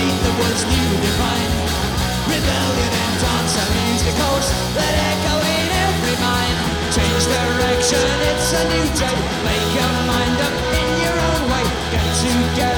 faith that was new divine. Rebellion and dance and music halls that echo in every mind. Change direction, it's a new day. Make your mind up in your own way. Get together.